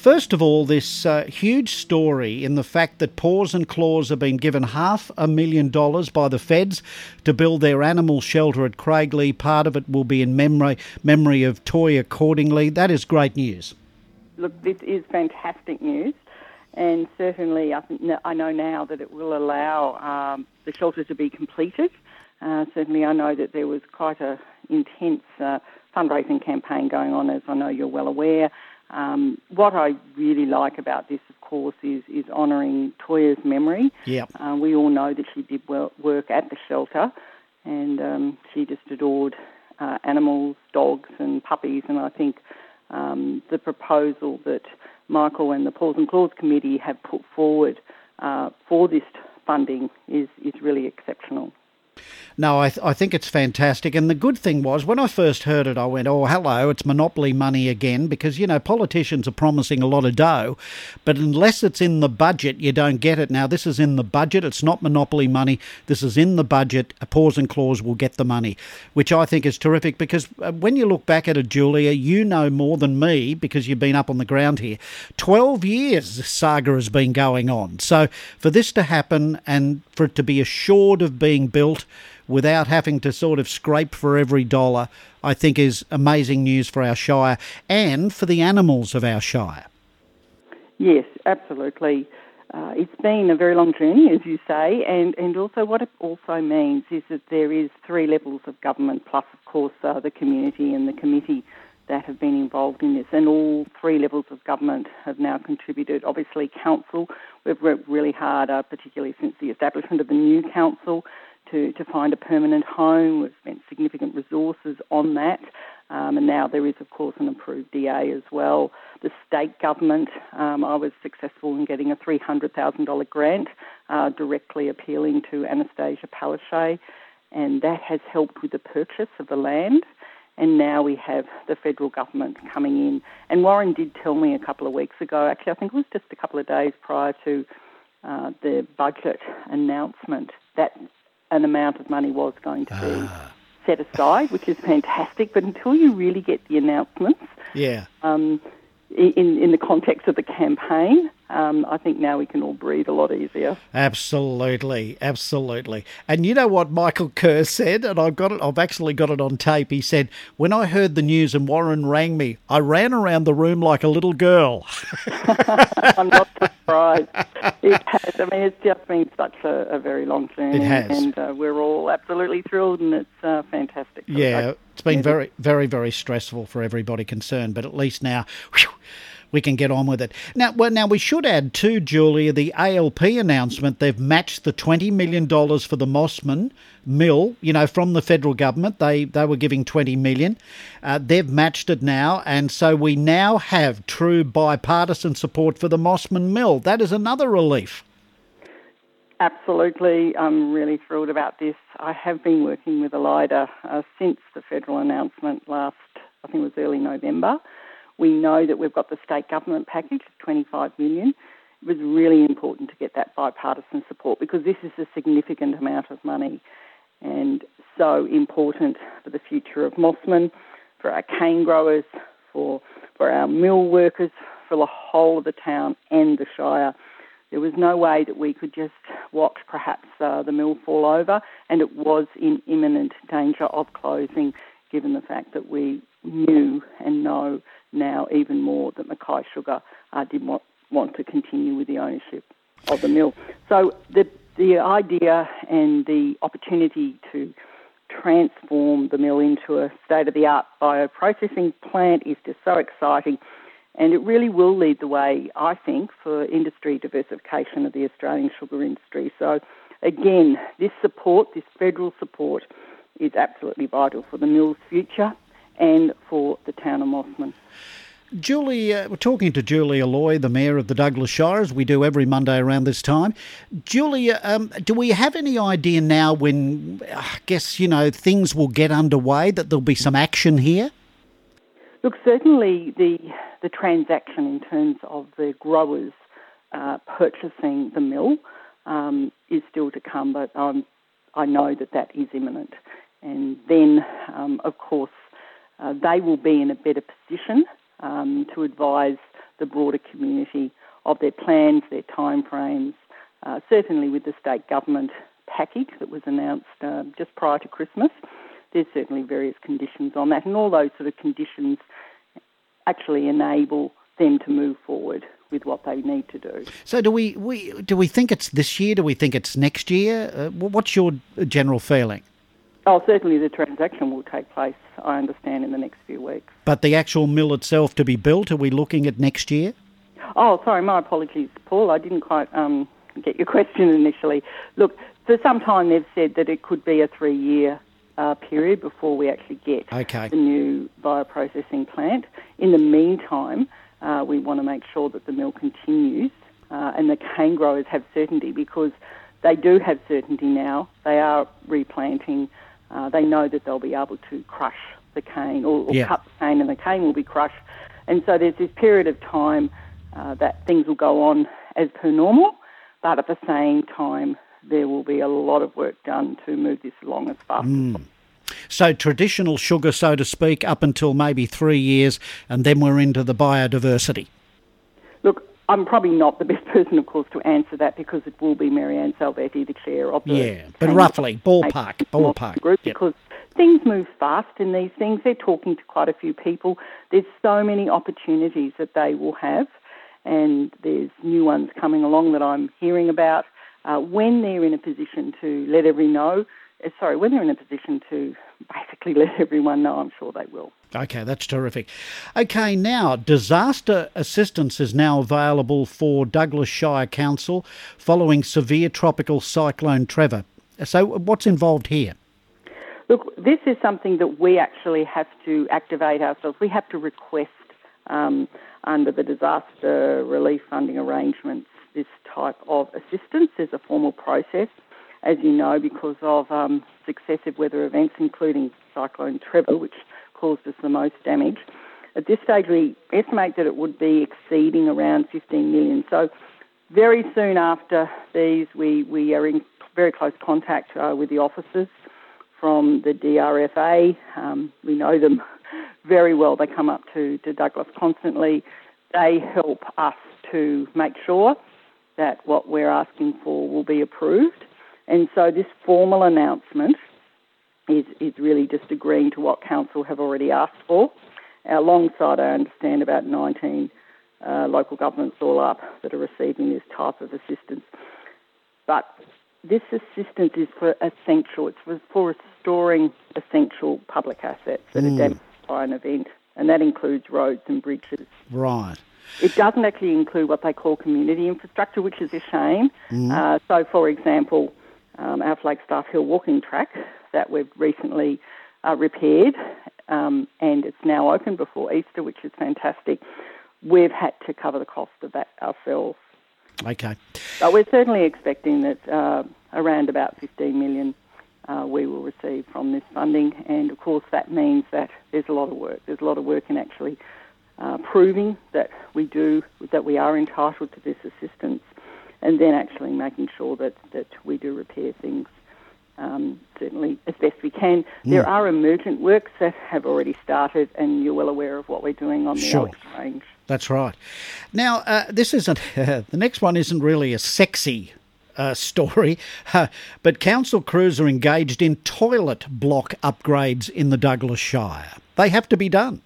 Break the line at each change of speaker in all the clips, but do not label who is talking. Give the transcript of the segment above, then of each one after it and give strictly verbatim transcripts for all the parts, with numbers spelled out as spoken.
first of all, this uh, huge story in the fact that Paws and Claws have been given half a million dollars by the feds to build their animal shelter at Craiglee. Part of it will be in memory memory of Toyah Cordingley. That is great news.
Look, this is fantastic news, and certainly I, think, I know now that it will allow um, the shelter to be completed. Uh, certainly I know that there was quite a intense uh, fundraising campaign going on, as I know you're well aware. Um, what I really like about this, of course, is, is honouring Toyah's memory.
Yep.
Uh, we all know that she did work at the shelter, and um, she just adored uh, animals, dogs and puppies, and I think um, the proposal that Michael and the Paws and Claws Committee have put forward uh, for this funding is, is really exceptional.
No, I, th- I think it's fantastic. And the good thing was, when I first heard it, I went, oh, hello, it's monopoly money again, because, you know, politicians are promising a lot of dough, but unless it's in the budget, you don't get it. Now, this is in the budget. It's not monopoly money. This is in the budget. Paws and Claws will get the money, which I think is terrific, because when you look back at it, Julia, you know more than me, because you've been up on the ground here. twelve years this saga has been going on. So for this to happen and for it to be assured of being built without having to sort of scrape for every dollar, I think is amazing news for our Shire and for the animals of our Shire.
Yes, absolutely. Uh, it's been a very long journey, as you say, and, and also what it also means is that there is three levels of government, plus, of course, uh, the community and the committee that have been involved in this, and all three levels of government have now contributed. Obviously, council, we've worked really hard, uh, particularly since the establishment of the new council, to, to find a permanent home. We've spent significant resources on that. Um, and now there is, of course, an approved D A as well. The state government, um, I was successful in getting a three hundred thousand dollars grant uh, directly appealing to Anastasia Palaszczuk, and that has helped with the purchase of the land. And now we have the federal government coming in. And Warren did tell me a couple of weeks ago, actually I think it was just a couple of days prior to uh, the budget announcement, that an amount of money was going to be ah. set aside, which is fantastic. But until you really get the announcements,
yeah,
um, in in the context of the campaign, um, I think now we can all breathe a lot easier.
Absolutely, absolutely. And you know what Michael Kerr said, and I've got it. I've actually got it on tape. He said, "When I heard the news and Warren rang me, I ran around the room like a little girl."
I'm not surprised. It has. I mean, it's just been such a, a very long journey.
It has,
and uh, we're all absolutely thrilled, and it's uh, fantastic.
Yeah, it's been very, very, very stressful for everybody concerned, but at least now, whew, we can get on with it. Now, well, now we should add too, Julia, the A L P announcement. They've matched the twenty million dollars for the Mossman Mill, you know, from the federal government. They they were giving twenty million dollars. Uh, they've matched it now, and so we now have true bipartisan support for the Mossman Mill. That is another relief.
Absolutely. I'm really thrilled about this. I have been working with ELIDA uh, since the federal announcement last, I think it was early November. We know that we've got the state government package of twenty-five million dollars. It was really important to get that bipartisan support because this is a significant amount of money and so important for the future of Mossman, for our cane growers, for for our mill workers, for the whole of the town and the Shire. There was no way that we could just watch perhaps uh, the mill fall over, and it was in imminent danger of closing, given the fact that we knew and know now even more that Mackay Sugar uh, did want, want to continue with the ownership of the mill. So the the idea and the opportunity to transform the mill into a state-of-the-art bioprocessing plant is just so exciting. And it really will lead the way, I think, for industry diversification of the Australian sugar industry. So, again, this support, this federal support, is absolutely vital for the mill's future and for the town of Mossman.
Julie, uh, we're talking to Julia Loy, the Mayor of the Douglas Shire, as we do every Monday around this time. Julia, um, do we have any idea now when, I guess, you know, things will get underway, that there'll be some action here?
Look, certainly the the transaction in terms of the growers uh, purchasing the mill um, is still to come, but um, I know that that is imminent. And then, um, of course, uh, they will be in a better position um, to advise the broader community of their plans, their timeframes, uh, certainly with the state government package that was announced uh, just prior to Christmas. There's certainly various conditions on that, and all those sort of conditions actually enable them to move forward with what they need to do.
So do we, we do we think it's this year? Do we think it's next year? Uh, what's your general feeling?
Oh, certainly the transaction will take place, I understand, in the next few weeks.
But the actual mill itself to be built, are we looking at next year?
Oh, sorry, my apologies, Paul. I didn't quite um, get your question initially. Look, for some time they've said that it could be a three-year uh, period before we actually get
okay.
the new bioprocessing plant. In the meantime, uh, we want to make sure that the mill continues uh, and the cane growers have certainty, because they do have certainty now. They are replanting. Uh, they know that they'll be able to crush the cane or, or
yeah.
cut the cane, and the cane will be crushed. And so there's this period of time uh, that things will go on as per normal, but at the same time there will be a lot of work done to move this along as fast
mm.
as possible.
So traditional sugar, so to speak, up until maybe three years, and then we're into the biodiversity.
Look, I'm probably not the best person, of course, to answer that, because it will be Marianne Salvetti, the chair of the...
Yeah, but roughly, ballpark, ballpark.
Group,
yep.
Because things move fast in these things. They're talking to quite a few people. There's so many opportunities that they will have, and there's new ones coming along that I'm hearing about. Uh, when they're in a position to let every know, uh, sorry, when they're in a position to basically let everyone know, I'm sure they will.
Okay, that's terrific. Okay, now, disaster assistance is now available for Douglas Shire Council following severe tropical cyclone Trevor. So what's involved here?
Look, this is something that we actually have to activate ourselves. We have to request um, under the disaster relief funding arrangements this type of assistance. There's a formal process, as you know, because of um, successive weather events, including Cyclone Trevor, which caused us the most damage. At this stage, we estimate that it would be exceeding around fifteen million. So very soon after these, we, we are in very close contact uh, with the officers from the D R F A. Um, we know them very well. They come up to, to Douglas constantly. They help us to make sure that what we're asking for will be approved. And so this formal announcement is, is really just agreeing to what Council have already asked for. Alongside, I understand, about nineteen uh, local governments all up that are receiving this type of assistance. But this assistance is for essential. It's for, for restoring essential public assets that mm. are damaged by an event, and that includes roads and bridges.
Right.
It doesn't actually include what they call community infrastructure, which is a shame. Mm. Uh, so, for example, um, our Flagstaff Hill walking track that we've recently uh, repaired, um, and it's now open before Easter, which is fantastic. We've had to cover the cost of that ourselves.
Okay.
But we're certainly expecting that uh, around about fifteen million uh, we will receive from this funding, and of course that means that there's a lot of work. There's a lot of work in actually uh, proving that we do, that we are entitled to this assistance, and then actually making sure that, that we do repair things um, certainly as best we can. Mm. There are emergent works that have already started, and you're well aware of what we're doing on the
sure.
Alex Range.
That's right. Now, uh, this isn't, uh, the next one isn't really a sexy uh, story, uh, but council crews are engaged in toilet block upgrades in the Douglas Shire. They have to be done.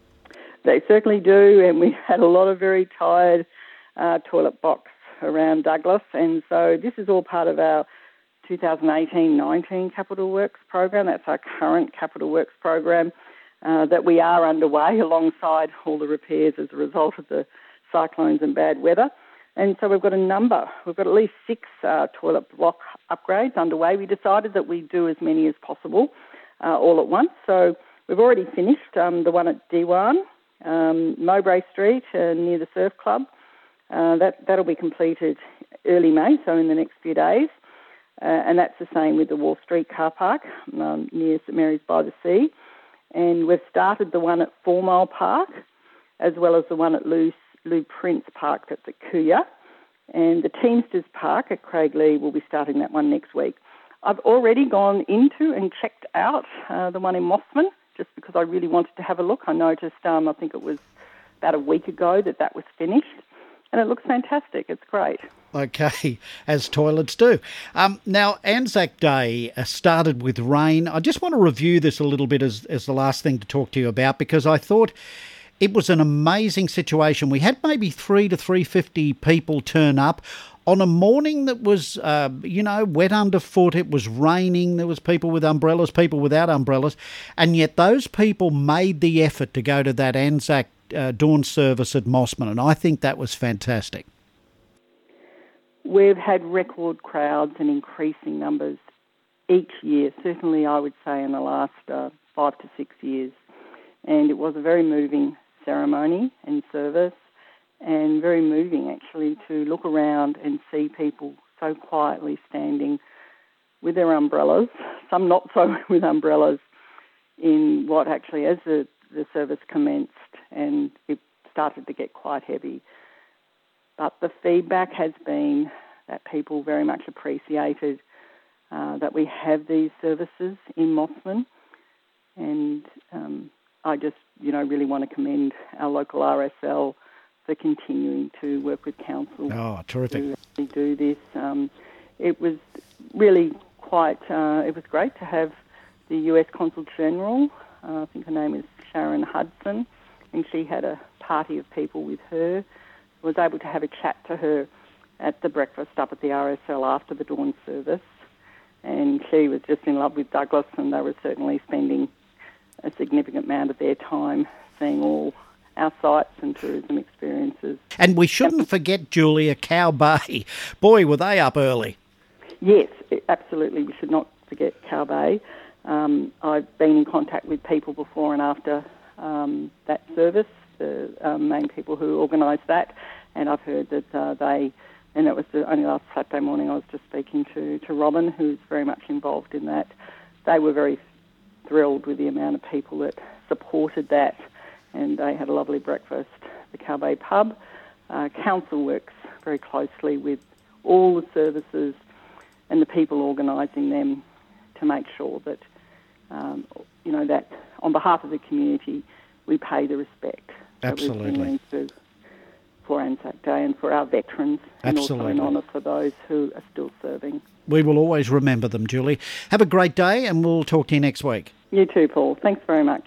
They certainly do, and we've had a lot of very tired uh, toilet blocks around Douglas, and so this is all part of our twenty eighteen nineteen Capital Works program. That's our current Capital Works program. Uh, that we are underway alongside all the repairs as a result of the cyclones and bad weather. And so we've got a number, we've got at least six uh, toilet block upgrades underway. We decided that we'd do as many as possible uh, all at once. So we've already finished um, the one at Dewan, um, Mowbray Street uh, near the Surf Club. Uh, that, that'll be completed early May, so in the next few days. Uh, and that's the same with the Wall Street car park um, near St Mary's by the Sea. And we've started the one at Four Mile Park, as well as the one at Lou, Lou Prince Park that's at Kuya. And the Teamsters Park at Craiglee will be starting that one next week. I've already gone into and checked out uh, the one in Mossman, just because I really wanted to have a look. I noticed, um, I think it was about a week ago that that was finished, and it looks fantastic. It's great.
Okay, as toilets do. Um, now, Anzac Day uh, started with rain. I just want to review this a little bit as, as the last thing to talk to you about, because I thought it was an amazing situation. We had maybe three to three fifty people turn up on a morning that was, uh, you know, wet underfoot. It was raining. There was people with umbrellas, people without umbrellas, and yet those people made the effort to go to that Anzac uh, dawn service at Mossman, and I think that was fantastic.
We've had record crowds and increasing numbers each year, certainly I would say in the last uh, five to six years. And it was a very moving ceremony and service, and very moving actually to look around and see people so quietly standing with their umbrellas, some not so with umbrellas, in what actually, as the, the service commenced and it started to get quite heavy. But the feedback has been that people very much appreciated uh, that we have these services in Mossman, and um, I just, you know, really want to commend our local R S L for continuing to work with council.
Oh, terrific.
To really do this. Um, it was really quite, uh, it was great to have the U S Consul General, uh, I think her name is Sharon Hudson, and she had a party of people with her. I was able to have a chat to her at the breakfast up at the R S L after the dawn service, and she was just in love with Douglas, and they were certainly spending a significant amount of their time seeing all our sites and tourism experiences.
And we shouldn't forget, Julia, Cow Bay. Boy, were they up early.
Yes, absolutely. We should not forget Cow Bay. Um, I've been in contact with people before and after um, that service, the um, main people who organised that, and I've heard that uh, they, and it was the only last Saturday morning I was just speaking to, to Robin, who's very much involved in that. They were very thrilled with the amount of people that supported that, and they had a lovely breakfast at the Cow Bay pub. Uh, council works very closely with all the services and the people organising them to make sure that, um, you know, that on behalf of the community we pay the respect
Absolutely.
that we've for Anzac Day and for our veterans, and
Absolutely.
also an honour for those who are still serving.
We will always remember them, Julie. Have a great day, and we'll talk to you next week.
You too, Paul. Thanks very much.